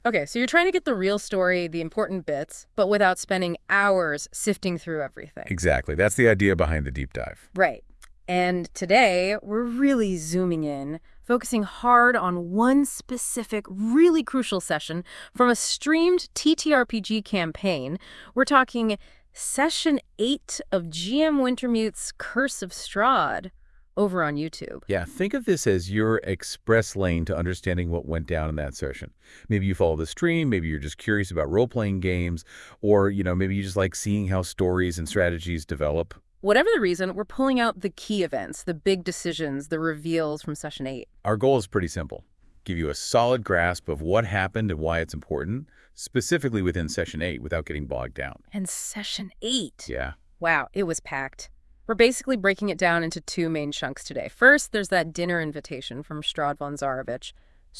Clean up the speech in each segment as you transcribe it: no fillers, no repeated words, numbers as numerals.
Okay, so you're trying to get the real story, the important bits, but without spending hours sifting through everything. Exactly. That's the idea behind the deep dive. Right. And today, we're really zooming in, focusing hard on one specific, really crucial session from a streamed TTRPG campaign. We're talking Session 8 of GM Wintermute's Curse of Strahd over on YouTube. Yeah, think of this as your express lane to understanding what went down in that session. Maybe you follow the stream, maybe you're just curious about role-playing games, or, maybe you just like seeing how stories and strategies develop. Whatever the reason, we're pulling out the key events, the big decisions, the reveals from Session 8. Our goal is pretty simple. Give you a solid grasp of what happened and why it's important, specifically within Session 8 without getting bogged down. And Session 8. Yeah. Wow, it was packed. We're basically breaking it down into two main chunks today. First, there's that dinner invitation from Strahd von Zarovich.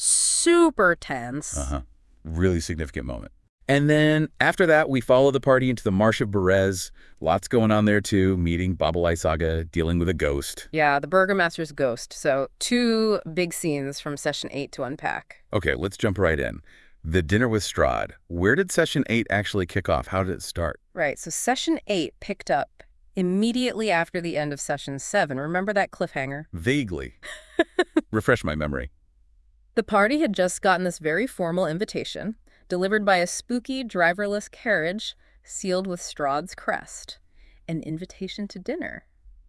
Super tense. Uh-huh. Really significant moment. And then after that, we follow the party into the Marsh of Berez. Lots going on there, too. Meeting Baba Lysaga, dealing with a ghost. Yeah, the Burgomaster's ghost. So two big scenes from Session 8 to unpack. Okay, let's jump right in. The dinner with Strahd. Where did Session 8 actually kick off? How did it start? Right, so Session 8 picked up immediately after the end of Session 7. Remember that cliffhanger? Vaguely. Refresh my memory. The party had just gotten this very formal invitation, delivered by a spooky, driverless carriage sealed with Strahd's crest. An invitation to dinner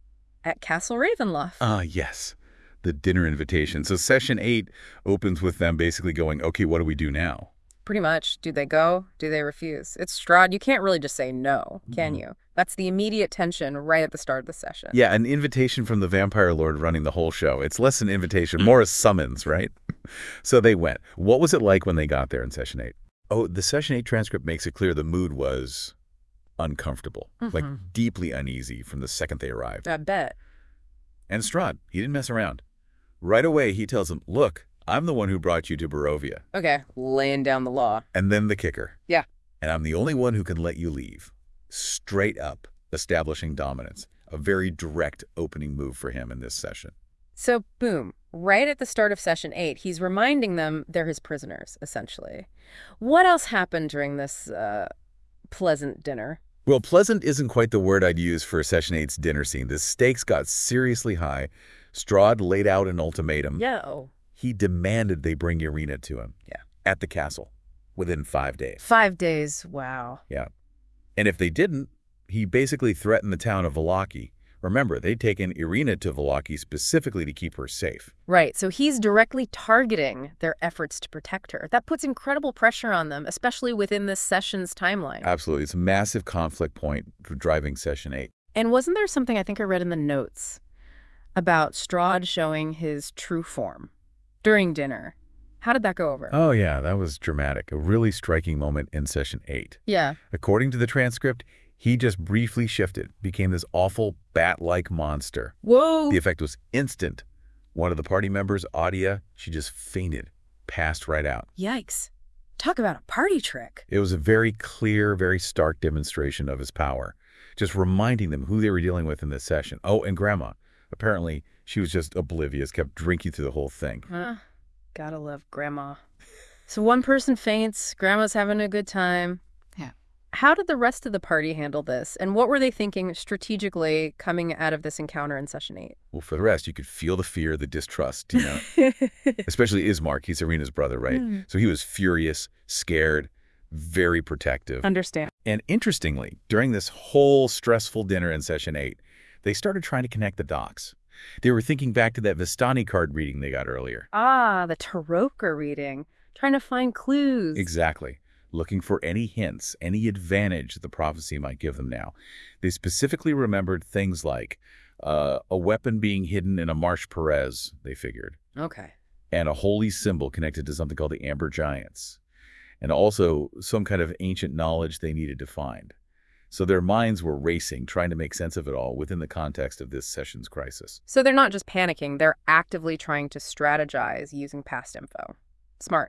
at Castle Ravenloft. Ah, yes. The dinner invitation. So Session 8 opens with them basically going, okay, what do we do now? Pretty much. Do they go? Do they refuse? It's Strahd. You can't really just say no, can you? That's the immediate tension right at the start of the session. Yeah, an invitation from the Vampire Lord running the whole show. It's less an invitation, more a summons, right? So they went. What was it like when they got there in Session 8? Oh, the Session 8 transcript makes it clear the mood was uncomfortable, like deeply uneasy from the second they arrived. I bet. And Strahd, he didn't mess around. Right away, he tells them, look, I'm the one who brought you to Barovia. Okay, laying down the law. And then the kicker. Yeah. And I'm the only one who can let you leave. Straight up establishing dominance. A very direct opening move for him in this session. So, boom, right at the start of Session 8, he's reminding them they're his prisoners, essentially. What else happened during this pleasant dinner? Well, pleasant isn't quite the word I'd use for Session 8's dinner scene. The stakes got seriously high. Strahd laid out an ultimatum. Yo. He demanded they bring Irina to him. Yeah. At the castle. Within 5 days. 5 days, wow. Yeah. And if they didn't, he basically threatened the town of Vallaki. Remember, they'd taken Irina to Vallaki specifically to keep her safe. Right, so he's directly targeting their efforts to protect her. That puts incredible pressure on them, especially within this session's timeline. Absolutely. It's a massive conflict point for driving Session 8. And wasn't there something I think I read in the notes about Strahd showing his true form during dinner? How did that go over? Oh, yeah, that was dramatic. A really striking moment in Session 8. Yeah. According to the transcript, he just briefly shifted, became this awful bat-like monster. Whoa! The effect was instant. One of the party members, Adia, she just fainted, passed right out. Yikes. Talk about a party trick. It was a very clear, very stark demonstration of his power, just reminding them who they were dealing with in this session. Oh, and Grandma. Apparently, she was just oblivious, kept drinking through the whole thing. Gotta love Grandma. So one person faints, Grandma's having a good time. Yeah. How did the rest of the party handle this? And what were they thinking strategically coming out of this encounter in Session 8? Well, for the rest, you could feel the fear, the distrust, Especially Ismark, he's Irina's brother, right? So he was furious, scared, very protective. Understand. And interestingly, during this whole stressful dinner in Session 8, they started trying to connect the dots. They were thinking back to that Vistani card reading they got earlier. Ah, the Taroka reading. Trying to find clues. Exactly. Looking for any hints, any advantage the prophecy might give them now. They specifically remembered things like a weapon being hidden in a Marsh Perez, they figured. Okay. And a holy symbol connected to something called the Amber Giants. And also some kind of ancient knowledge they needed to find. So their minds were racing, trying to make sense of it all within the context of this session's crisis. So they're not just panicking, they're actively trying to strategize using past info. Smart.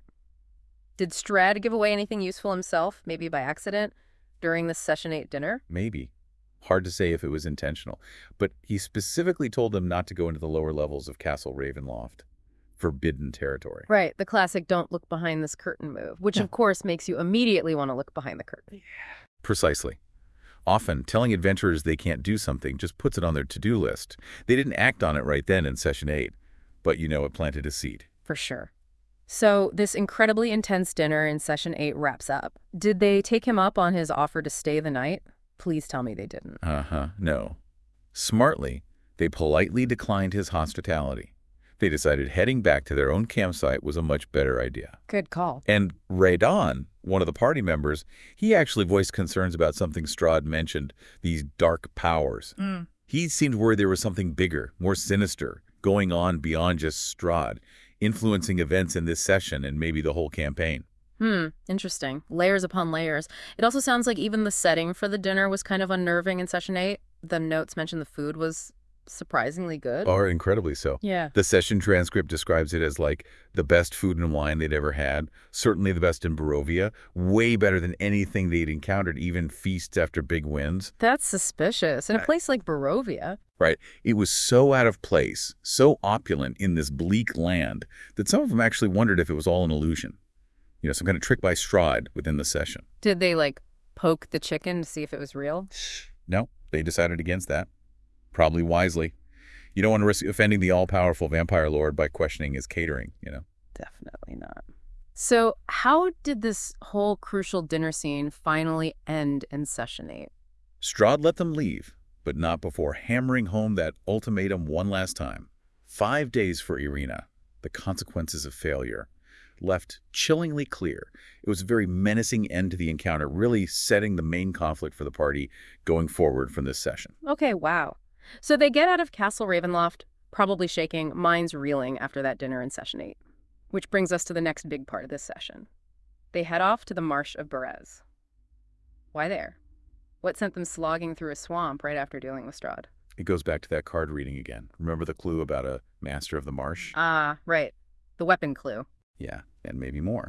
Did Strahd give away anything useful himself, maybe by accident, during this Session 8 dinner? Maybe. Hard to say if it was intentional. But he specifically told them not to go into the lower levels of Castle Ravenloft. forbidden territory. Right, the classic don't look behind this curtain move, which of course makes you immediately want to look behind the curtain. Precisely. Often, telling adventurers they can't do something just puts it on their to-do list. They didn't act on it right then in Session 8, but it planted a seed. For sure. So this incredibly intense dinner in Session 8 wraps up. Did they take him up on his offer to stay the night? Please tell me they didn't. No. Smartly, they politely declined his hospitality. They decided heading back to their own campsite was a much better idea. Good call. And Radon, one of the party members, he actually voiced concerns about something Strahd mentioned, these dark powers. He seemed worried there was something bigger, more sinister, going on beyond just Strahd, influencing events in this session and maybe the whole campaign. Interesting. Layers upon layers. It also sounds like even the setting for the dinner was kind of unnerving in Session 8. The notes mentioned the food was surprisingly good. Or incredibly so. Yeah. The session transcript describes it as like the best food and wine they'd ever had, certainly the best in Barovia, way better than anything they'd encountered, even feasts after big wins. That's suspicious. In a place like Barovia. Right. It was so out of place, so opulent in this bleak land, that some of them actually wondered if it was all an illusion. Some kind of trick by Strahd within the session. Did they, poke the chicken to see if it was real? No, they decided against that. Probably wisely. You don't want to risk offending the all-powerful vampire lord by questioning his catering, Definitely not. So how did this whole crucial dinner scene finally end in Session 8? Strahd let them leave, but not before hammering home that ultimatum one last time. 5 days for Irina. The consequences of failure. Left chillingly clear. It was a very menacing end to the encounter, really setting the main conflict for the party going forward from this session. Okay, wow. So they get out of Castle Ravenloft, probably shaking, minds reeling after that dinner in Session 8. Which brings us to the next big part of this session. They head off to the Marsh of Berez. Why there? What sent them slogging through a swamp right after dealing with Strahd? It goes back to that card reading again. Remember the clue about a master of the marsh? Ah, right. The weapon clue. Yeah, and maybe more.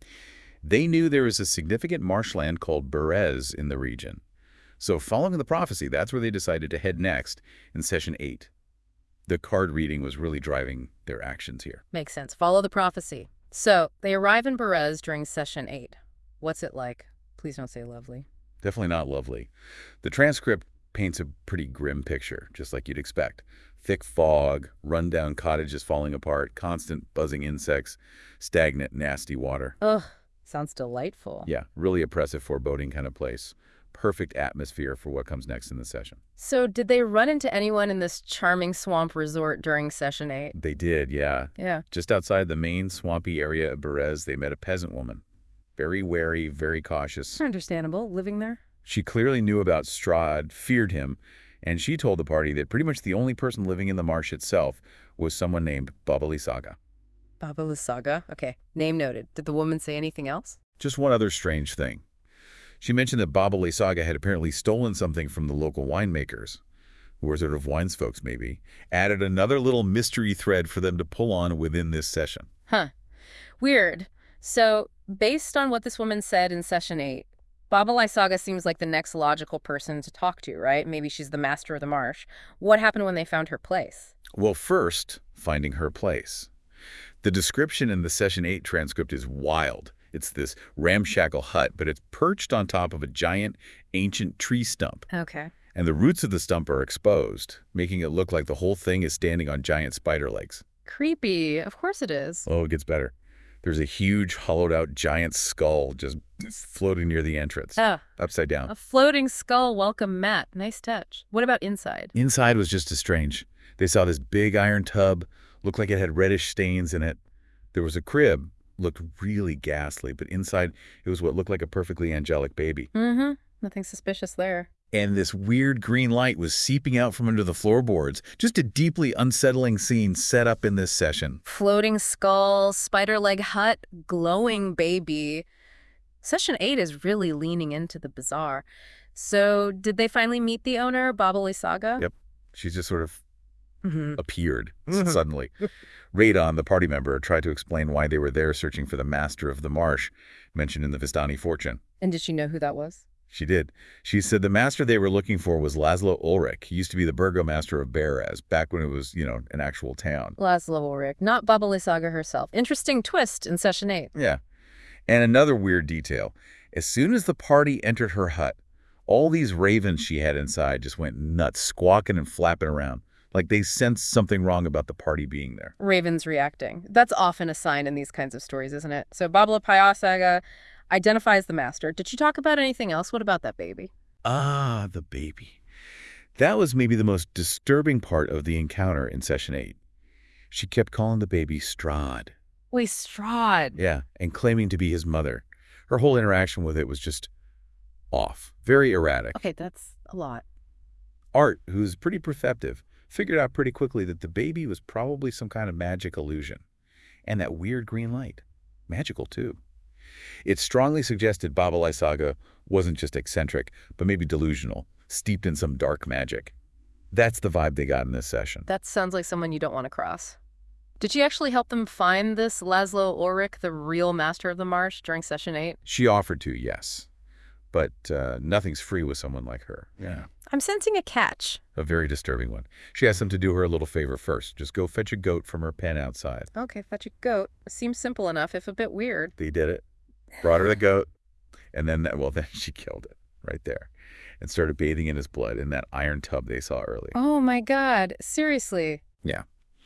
They knew there was a significant marshland called Berez in the region. So following the prophecy, that's where they decided to head next in Session 8. The card reading was really driving their actions here. Makes sense. Follow the prophecy. So they arrive in Berez during Session 8. What's it like? Please don't say lovely. Definitely not lovely. The transcript paints a pretty grim picture, just like you'd expect. Thick fog, run-down cottages falling apart, constant buzzing insects, stagnant, nasty water. Ugh, sounds delightful. Yeah, really oppressive, foreboding kind of place. Perfect atmosphere for what comes next in the session. So did they run into anyone in this charming swamp resort during Session 8? They did, yeah. Yeah. Just outside the main swampy area of Berez, they met a peasant woman. Very wary, very cautious. Understandable, living there. She clearly knew about Strahd, feared him, and she told the party that pretty much the only person living in the marsh itself was someone named Baba Lysaga. Baba Lysaga? Okay, name noted. Did the woman say anything else? Just one other strange thing. She mentioned that Baba Lysaga had apparently stolen something from the local winemakers, who were sort of wines folks maybe, added another little mystery thread for them to pull on within this session. Huh. Weird. So, based on what this woman said in Session 8, Baba Lysaga seems like the next logical person to talk to, right? Maybe she's the master of the marsh. What happened when they found her place? Well, first, finding her place. The description in the Session 8 transcript is wild. It's this ramshackle hut, but it's perched on top of a giant, ancient tree stump. Okay. And the roots of the stump are exposed, making it look like the whole thing is standing on giant spider legs. Creepy. Of course it is. Oh, it gets better. There's a huge, hollowed-out giant skull just floating near the entrance, upside down. A floating skull welcome mat. Nice touch. What about inside? Inside was just as strange. They saw this big iron tub, looked like it had reddish stains in it. There was a crib, looked really ghastly, but inside it was what looked like a perfectly angelic baby. Mm-hmm. Nothing suspicious there. And this weird green light was seeping out from under the floorboards. Just a deeply unsettling scene set up in this session. Floating skull, spider leg hut, glowing baby. Session 8 is really leaning into the bizarre. So did they finally meet the owner, Baba Lysaga? Yep. She just sort of appeared suddenly. Radon, the party member, tried to explain why they were there searching for the master of the marsh, mentioned in the Vistani fortune. And did she know who that was? She did. She said the master they were looking for was Laszlo Ulrich. He used to be the burgomaster of Berez, back when it was, an actual town. Laszlo Ulrich, not Baba Lysaga herself. Interesting twist in Session 8. Yeah. And another weird detail. As soon as the party entered her hut, all these ravens she had inside just went nuts, squawking and flapping around, like they sensed something wrong about the party being there. Ravens reacting. That's often a sign in these kinds of stories, isn't it? So Baba Lysaga identifies the master. Did she talk about anything else? What about that baby? Ah, the baby. That was maybe the most disturbing part of the encounter in Session 8. She kept calling the baby Strahd. Wait, Strahd. Yeah, and claiming to be his mother. Her whole interaction with it was just off, very erratic. Okay, that's a lot. Art, who's pretty perceptive, figured out pretty quickly that the baby was probably some kind of magic illusion. And that weird green light. Magical, too. It strongly suggested Baba Lysaga wasn't just eccentric, but maybe delusional, steeped in some dark magic. That's the vibe they got in this session. That sounds like someone you don't want to cross. Did she actually help them find this Laszlo Ulrich, the real master of the marsh, during Session 8? She offered to, yes. But nothing's free with someone like her. Yeah. I'm sensing a catch. A very disturbing one. She asked them to do her a little favor first. Just go fetch a goat from her pen outside. Okay, fetch a goat. Seems simple enough, if a bit weird. They did it. Brought her the goat. And then she killed it right there and started bathing in his blood in that iron tub they saw earlier. Oh, my God. Seriously. Yeah.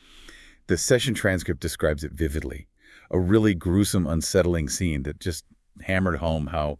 The session transcript describes it vividly. A really gruesome, unsettling scene that just hammered home how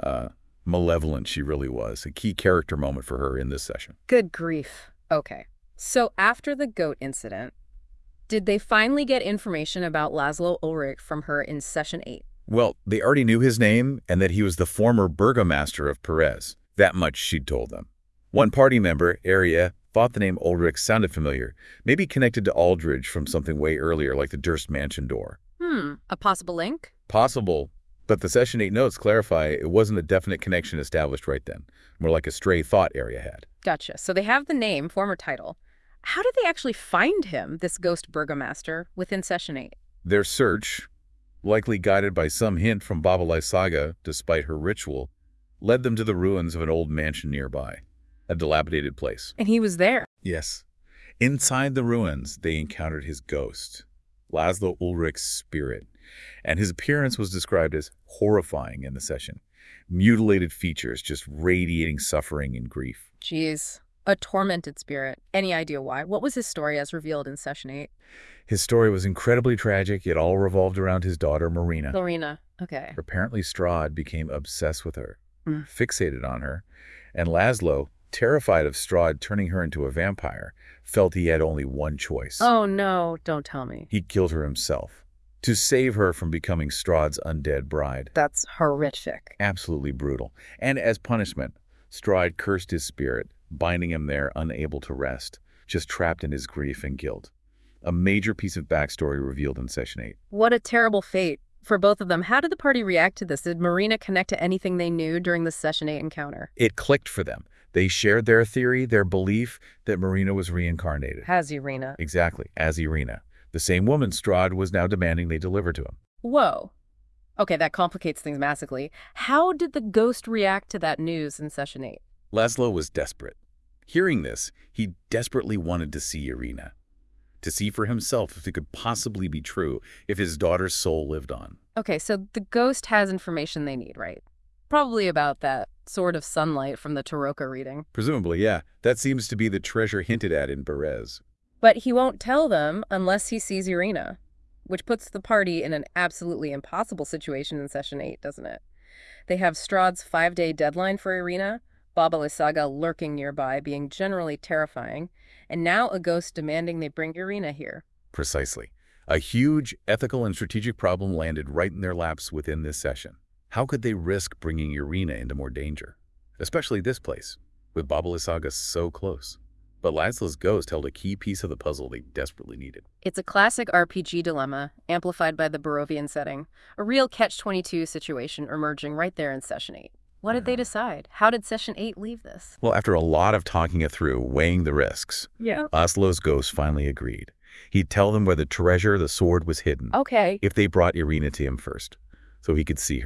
malevolent she really was. A key character moment for her in this session. Good grief. Okay. So after the goat incident, did they finally get information about Laszlo Ulrich from her in Session 8? Well, they already knew his name and that he was the former burgomaster of Perez. That much she'd told them. One party member, Aria, thought the name Ulrich sounded familiar, maybe connected to Aldridge from something way earlier, like the Durst Mansion door. A possible link? Possible, but the Session 8 notes clarify it wasn't a definite connection established right then, more like a stray thought Aria had. Gotcha. So they have the name, former title. How did they actually find him, this ghost burgomaster, within Session 8? Their search, likely guided by some hint from Baba Lysaga, despite her ritual, led them to the ruins of an old mansion nearby, a dilapidated place. And he was there. Yes. Inside the ruins, they encountered his ghost, Laszlo Ulrich's spirit, and his appearance was described as horrifying in the session. Mutilated features, just radiating suffering and grief. Jeez. A tormented spirit. Any idea why? What was his story as revealed in Session 8? His story was incredibly tragic. It all revolved around his daughter, Marina. Lorena. Okay. Apparently, Strahd became obsessed with her, fixated on her, and Laszlo, terrified of Strahd turning her into a vampire, felt he had only one choice. Oh, no. Don't tell me. He killed her himself to save her from becoming Strahd's undead bride. That's horrific. Absolutely brutal. And as punishment, Strahd cursed his spirit, binding him there, unable to rest, just trapped in his grief and guilt. A major piece of backstory revealed in Session 8. What a terrible fate for both of them. How did the party react to this? Did Marina connect to anything they knew during the Session 8 encounter? It clicked for them. They shared their theory, their belief that Marina was reincarnated. As Irina. Exactly, as Irina. The same woman Strahd was now demanding they deliver to him. Whoa. Okay, that complicates things massively. How did the ghost react to that news in Session 8? Laszlo was desperate. Hearing this, he desperately wanted to see Irina, to see for himself if it could possibly be true, if his daughter's soul lived on. Okay, so the ghost has information they need, right? Probably about that sword of sunlight from the Taroko reading. Presumably, yeah. That seems to be the treasure hinted at in Berez. But he won't tell them unless he sees Irina, which puts the party in an absolutely impossible situation in Session 8, doesn't it? They have Strahd's 5-day deadline for Irina, Baba Lysaga lurking nearby, being generally terrifying, and now a ghost demanding they bring Irina here. Precisely. A huge ethical and strategic problem landed right in their laps within this session. How could they risk bringing Irina into more danger? Especially this place, with Baba Lysaga so close. But Laszlo's ghost held a key piece of the puzzle they desperately needed. It's a classic RPG dilemma, amplified by the Barovian setting. A real catch-22 situation emerging right there in Session 8. What did they decide? How did Session 8 leave this? Well, after a lot of talking it through, weighing the risks, Laszlo's ghost finally agreed. He'd tell them where the treasure, the sword, was hidden. Okay. If they brought Irina to him first, so he could see her.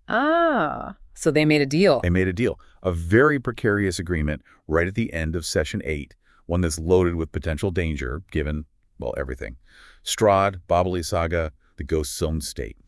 Ah, so they made a deal. They made a deal, a very precarious agreement right at the end of Session 8, one that's loaded with potential danger, given, well, everything. Strahd, Bobbly Saga, the Ghost's own state.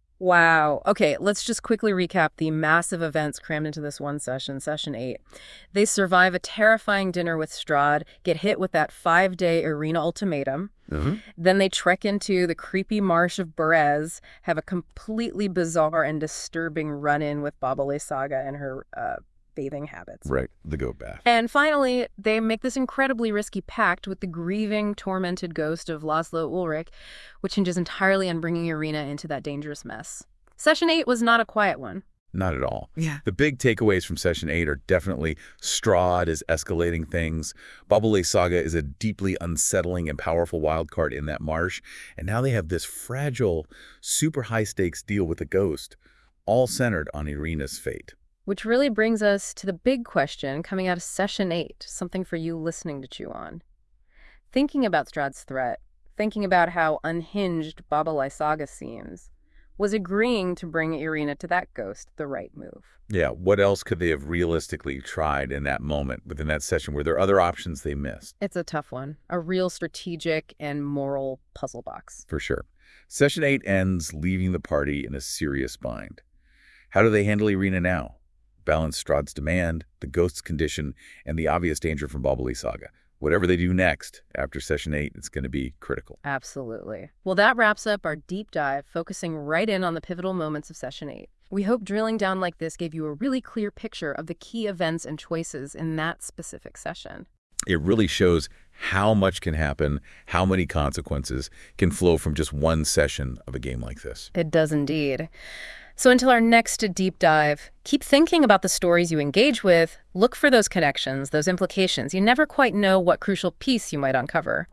Wow. Okay, let's just quickly recap the massive events crammed into this one session, Session 8. They survive a terrifying dinner with Strahd, get hit with that 5-day Irina ultimatum. Then they trek into the creepy marsh of Berez, have a completely bizarre and disturbing run-in with Bobbly Saga and her bathing habits. Right, the goat bath. And finally, they make this incredibly risky pact with the grieving, tormented ghost of Laszlo Ulrich, which hinges entirely on bringing Irina into that dangerous mess. Session 8 was not a quiet one. Not at all. Yeah. The big takeaways from Session 8 are definitely Strahd is escalating things, Bobbly Saga is a deeply unsettling and powerful wild card in that marsh, and now they have this fragile, super high-stakes deal with the ghost, all centered on Irina's fate. Which really brings us to the big question coming out of Session 8, something for you listening to chew on. Thinking about Strahd's threat, thinking about how unhinged Bobbly Saga seems, was agreeing to bring Irina to that ghost the right move? Yeah, what else could they have realistically tried in that moment, within that session? Were there other options they missed? It's a tough one. A real strategic and moral puzzle box. For sure. Session 8 ends leaving the party in a serious bind. How do they handle Irina now? Balance Strahd's demand, the ghost's condition, and the obvious danger from Bobbly Saga. Whatever they do next, after Session 8, it's going to be critical. Absolutely. Well, that wraps up our deep dive, focusing right in on the pivotal moments of Session 8. We hope drilling down like this gave you a really clear picture of the key events and choices in that specific session. It really shows how much can happen, how many consequences can flow from just one session of a game like this. It does indeed. So until our next deep dive, keep thinking about the stories you engage with. Look for those connections, those implications. You never quite know what crucial piece you might uncover.